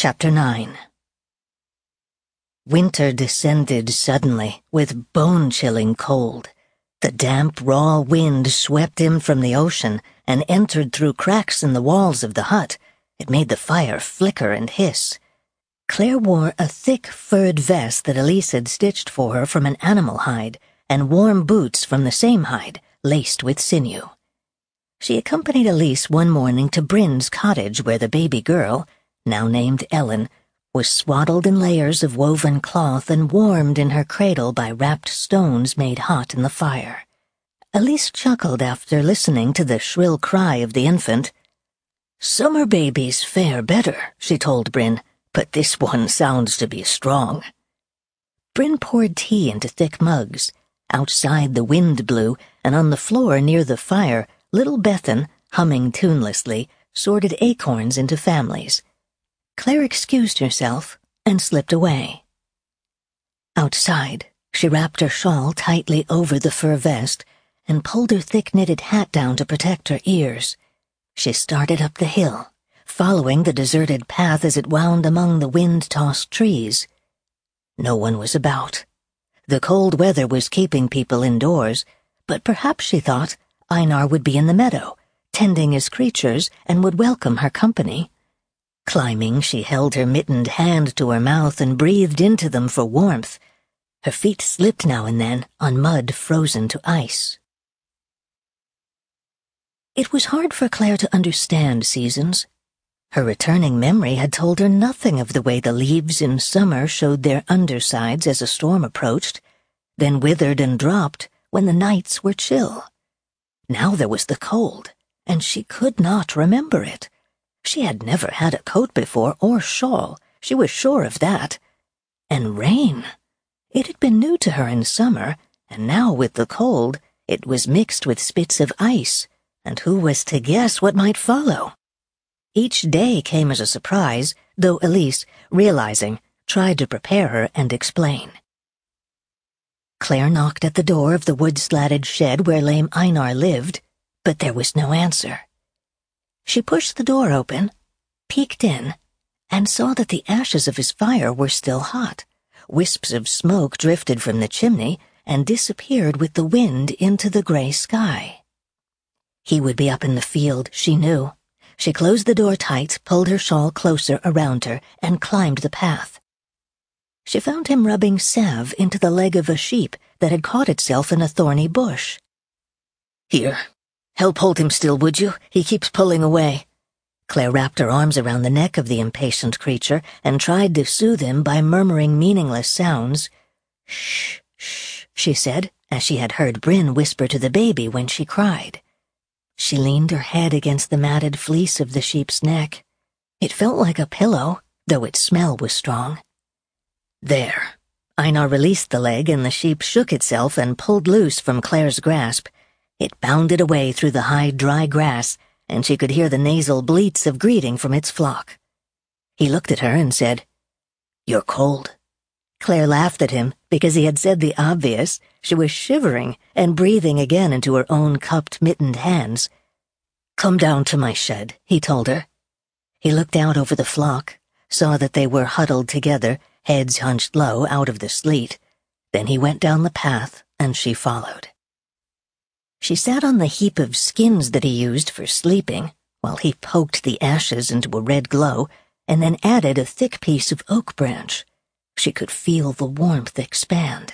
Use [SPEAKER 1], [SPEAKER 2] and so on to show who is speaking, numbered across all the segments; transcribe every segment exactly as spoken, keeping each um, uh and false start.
[SPEAKER 1] Chapter nine. Winter descended suddenly, with bone-chilling cold. The damp, raw wind swept in from the ocean and entered through cracks in the walls of the hut. It made the fire flicker and hiss. Claire wore a thick, furred vest that Elise had stitched for her from an animal hide, and warm boots from the same hide, laced with sinew. She accompanied Elise one morning to Bryn's cottage, where the baby girl, now named Ellen, was swaddled in layers of woven cloth and warmed in her cradle by wrapped stones made hot in the fire. Elise chuckled after listening to the shrill cry of the infant. "Summer babies fare better," she told Bryn, "but this one sounds to be strong." Bryn poured tea into thick mugs. Outside the wind blew, and on the floor near the fire, little Bethan, humming tunelessly, sorted acorns into families. Claire excused herself and slipped away. Outside, she wrapped her shawl tightly over the fur vest and pulled her thick-knitted hat down to protect her ears. She started up the hill, following the deserted path as it wound among the wind-tossed trees. No one was about. The cold weather was keeping people indoors, but perhaps, she thought, Einar would be in the meadow, tending his creatures, and would welcome her company. Climbing, she held her mittened hand to her mouth and breathed into them for warmth. Her feet slipped now and then on mud frozen to ice. It was hard for Claire to understand seasons. Her returning memory had told her nothing of the way the leaves in summer showed their undersides as a storm approached, then withered and dropped when the nights were chill. Now there was the cold, and she could not remember it. She had never had a coat before, or shawl, she was sure of that. And rain. It had been new to her in summer, and now with the cold, it was mixed with spits of ice, and who was to guess what might follow? Each day came as a surprise, though Elise, realizing, tried to prepare her and explain. Claire knocked at the door of the wood-slatted shed where lame Einar lived, but there was no answer. She pushed the door open, peeked in, and saw that the ashes of his fire were still hot. Wisps of smoke drifted from the chimney and disappeared with the wind into the gray sky. He would be up in the field, she knew. She closed the door tight, pulled her shawl closer around her, and climbed the path. She found him rubbing salve into the leg of a sheep that had caught itself in a thorny bush. "Here, help hold him still, would you? He keeps pulling away." Claire wrapped her arms around the neck of the impatient creature and tried to soothe him by murmuring meaningless sounds. "Shh, shh," she said, as she had heard Bryn whisper to the baby when she cried. She leaned her head against the matted fleece of the sheep's neck. It felt like a pillow, though its smell was strong. There. Einar released the leg, and the sheep shook itself and pulled loose from Claire's grasp. It bounded away through the high, dry grass, and she could hear the nasal bleats of greeting from its flock. He looked at her and said, "You're cold." Claire laughed at him because he had said the obvious. She was shivering and breathing again into her own cupped, mittened hands. "Come down to my shed," he told her. He looked out over the flock, saw that they were huddled together, heads hunched low out of the sleet. Then he went down the path, and she followed. She sat on the heap of skins that he used for sleeping, while he poked the ashes into a red glow, and then added a thick piece of oak branch. She could feel the warmth expand.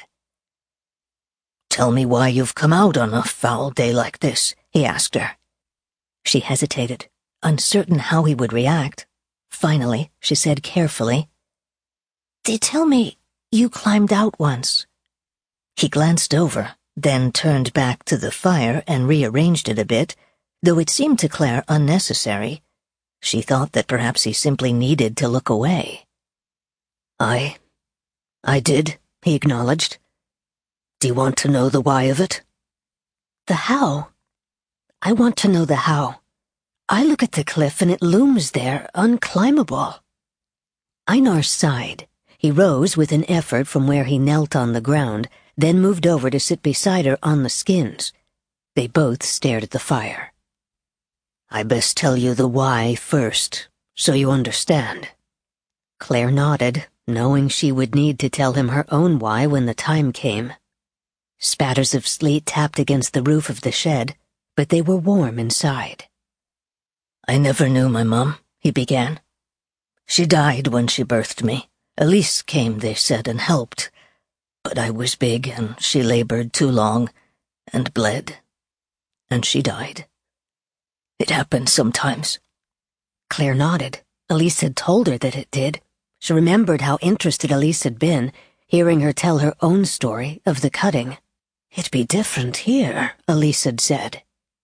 [SPEAKER 1] "Tell me why you've come out on a foul day like this," he asked her. She hesitated, uncertain how he would react. Finally, she said carefully, "They tell me you climbed out once." He glanced over, then turned back to the fire and rearranged it a bit, though it seemed to Claire unnecessary. She thought that perhaps he simply needed to look away. I... I did," he acknowledged. "Do you want to know the why of it?" "The how? I want to know the how. I look at the cliff and it looms there, unclimbable." Einar sighed. He rose with an effort from where he knelt on the ground, then moved over to sit beside her on the skins. They both stared at the fire. "I best tell you the why first, so you understand." Claire nodded, knowing she would need to tell him her own why when the time came. Spatters of sleet tapped against the roof of the shed, but they were warm inside. "I never knew my mum," he began. "She died when she birthed me. Elise came, they said, and helped. But I was big, and she labored too long, and bled. And she died. It happens sometimes." Claire nodded. Elise had told her that it did. She remembered how interested Elise had been, hearing her tell her own story of the cutting. "It'd be different here," Elise had said.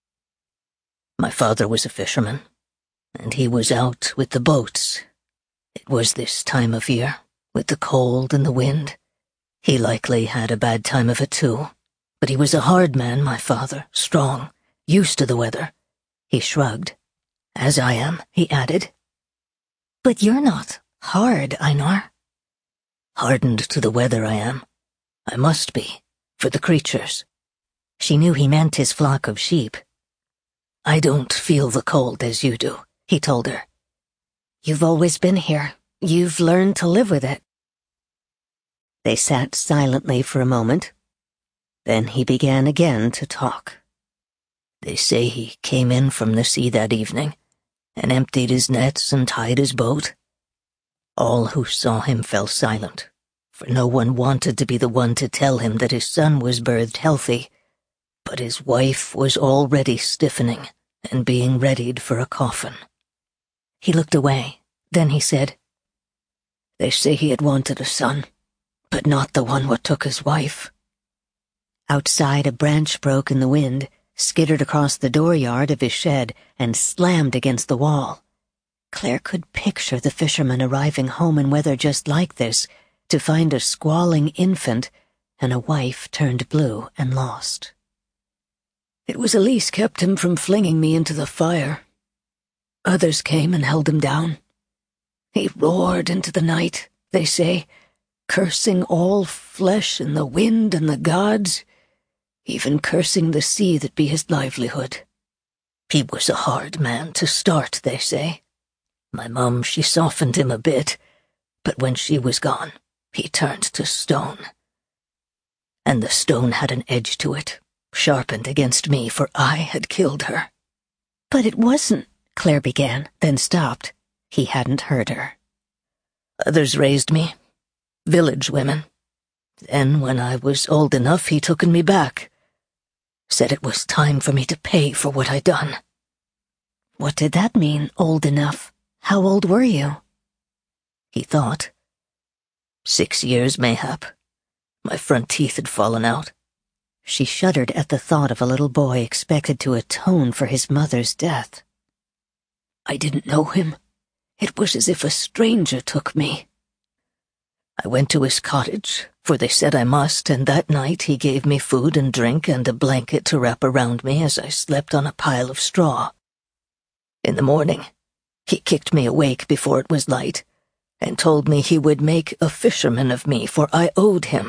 [SPEAKER 1] "My father was a fisherman, and he was out with the boats. It was this time of year, with the cold and the wind. He likely had a bad time of it too, but he was a hard man, my father, strong, used to the weather." He shrugged. "As I am," he added. "But you're not hard, Einar." "Hardened to the weather I am. I must be, for the creatures." She knew he meant his flock of sheep. "I don't feel the cold as you do," he told her. "You've always been here. You've learned to live with it." They sat silently for a moment. Then he began again to talk. "They say he came in from the sea that evening, and emptied his nets and tied his boat. All who saw him fell silent, for no one wanted to be the one to tell him that his son was birthed healthy, but his wife was already stiffening and being readied for a coffin." He looked away. Then he said, "They say he had wanted a son, but not the one what took his wife." Outside, a branch broke in the wind, skittered across the dooryard of his shed, and slammed against the wall. Claire could picture the fisherman arriving home in weather just like this, to find a squalling infant and a wife turned blue and lost. "It was Elise kept him from flinging me into the fire. Others came and held him down. He roared into the night, they say, cursing all flesh and the wind and the gods, even cursing the sea that be his livelihood. He was a hard man to start, they say. My mum, she softened him a bit, but when she was gone, he turned to stone. And the stone had an edge to it, sharpened against me, for I had killed her." "But it wasn't," Claire began, then stopped. He hadn't heard her. "Others raised me, village women. Then, when I was old enough, he took me back. Said it was time for me to pay for what I'd done." "What did that mean, old enough? How old were you?" He thought. Six years, mayhap. My front teeth had fallen out." She shuddered at the thought of a little boy expected to atone for his mother's death. "I didn't know him. It was as if a stranger took me. I went to his cottage, for they said I must, and that night he gave me food and drink and a blanket to wrap around me as I slept on a pile of straw. In the morning, he kicked me awake before it was light, and told me he would make a fisherman of me, for I owed him.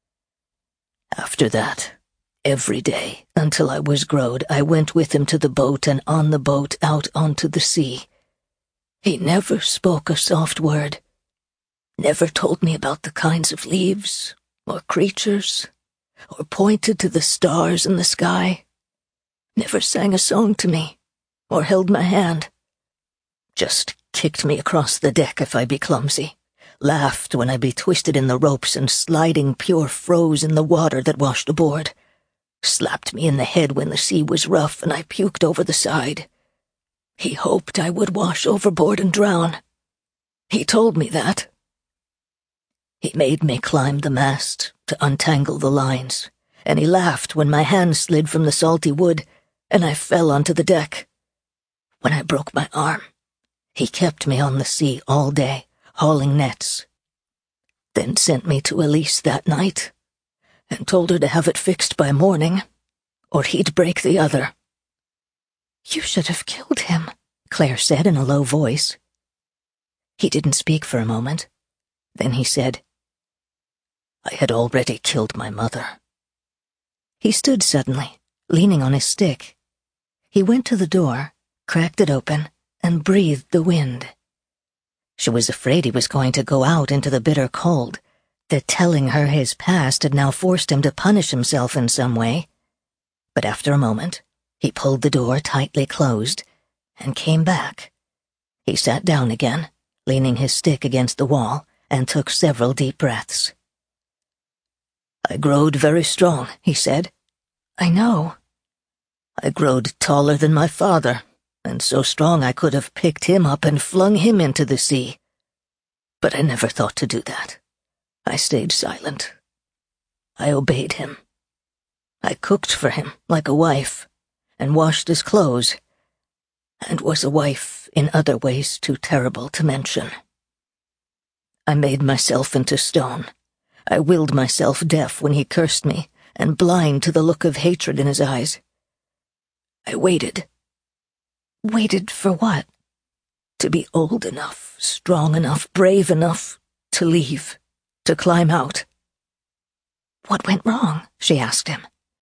[SPEAKER 1] After that, every day, until I was growed, I went with him to the boat and on the boat out onto the sea. He never spoke a soft word, never told me about the kinds of leaves, or creatures, or pointed to the stars in the sky, never sang a song to me, or held my hand. Just kicked me across the deck if I be clumsy, laughed when I be twisted in the ropes and sliding pure froze in the water that washed aboard, slapped me in the head when the sea was rough and I puked over the side. He hoped I would wash overboard and drown. He told me that. He made me climb the mast to untangle the lines, and he laughed when my hand slid from the salty wood and I fell onto the deck. When I broke my arm, he kept me on the sea all day, hauling nets. Then sent me to Elise that night, and told her to have it fixed by morning, or he'd break the other. "You should have killed him," Claire said in a low voice. He didn't speak for a moment. Then he said, "I had already killed my mother." He stood suddenly, leaning on his stick. He went to the door, cracked it open, and breathed the wind. She was afraid he was going to go out into the bitter cold, that telling her his past had now forced him to punish himself in some way. But after a moment, he pulled the door tightly closed and came back. He sat down again, leaning his stick against the wall, and took several deep breaths. "I growed very strong," he said. "I know." "I growed taller than my father, and so strong I could have picked him up and flung him into the sea. But I never thought to do that. I stayed silent. I obeyed him. I cooked for him like a wife, and washed his clothes, and was a wife in other ways too terrible to mention. I made myself into stone. I willed myself deaf when he cursed me, and blind to the look of hatred in his eyes. I waited. Waited for what? To be old enough, strong enough, brave enough to leave, to climb out." "What went wrong?" she asked him.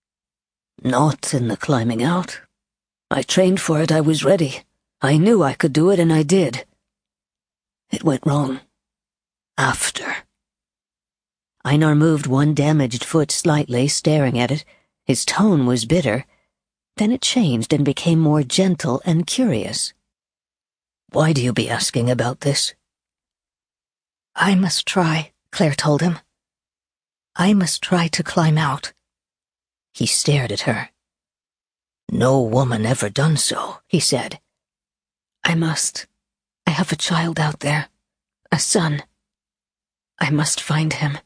[SPEAKER 1] "Not in the climbing out. I trained for it, I was ready. I knew I could do it, and I did. It went wrong. After." Einar moved one damaged foot slightly, staring at it. His tone was bitter. Then it changed and became more gentle and curious. "Why do you be asking about this?" "I must try," Claire told him. "I must try to climb out." He stared at her. "No woman ever done so," he said. "I must. I have a child out there. A son. I must find him."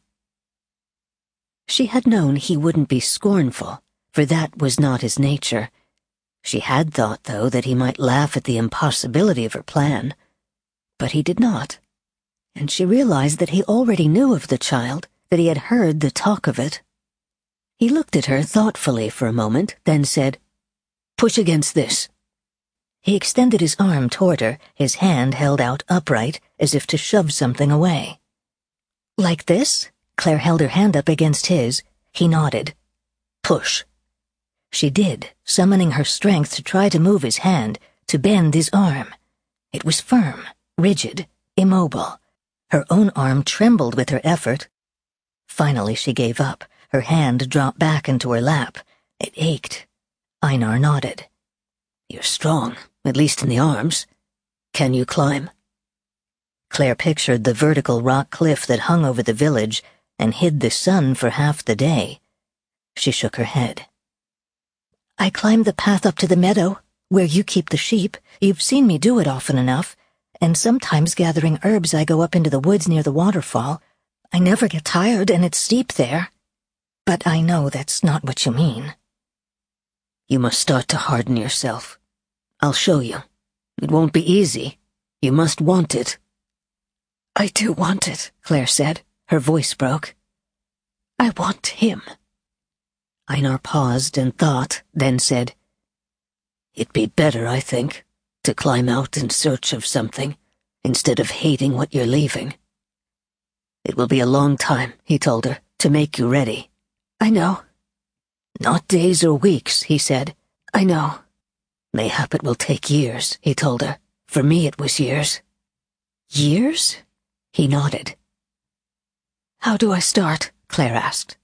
[SPEAKER 1] She had known he wouldn't be scornful, for that was not his nature. She had thought, though, that he might laugh at the impossibility of her plan. But he did not. And she realized that he already knew of the child, that he had heard the talk of it. He looked at her thoughtfully for a moment, then said, "Push against this." He extended his arm toward her, his hand held out upright, as if to shove something away. "Like this?" Claire held her hand up against his. He nodded. "Push." She did, summoning her strength to try to move his hand, to bend his arm. It was firm, rigid, immobile. Her own arm trembled with her effort. Finally she gave up. Her hand dropped back into her lap. It ached. Einar nodded. "You're strong, at least in the arms. Can you climb?" Claire pictured the vertical rock cliff that hung over the village and hid the sun for half the day. She shook her head. "I climbed the path up to the meadow, where you keep the sheep. You've seen me do it often enough. And sometimes gathering herbs I go up into the woods near the waterfall. I never get tired, and it's steep there. But I know that's not what you mean." "You must start to harden yourself. I'll show you. It won't be easy. You must want it." "I do want it," Claire said. Her voice broke. "I want him." Einar paused and thought, then said, "It'd be better, I think, to climb out in search of something, instead of hating what you're leaving. It will be a long time," he told her, "to make you ready." "I know." "Not days or weeks," he said. "I know." "Mayhap it will take years," he told her. "For me it was years." "Years?" He nodded. "How do I start?" Claire asked.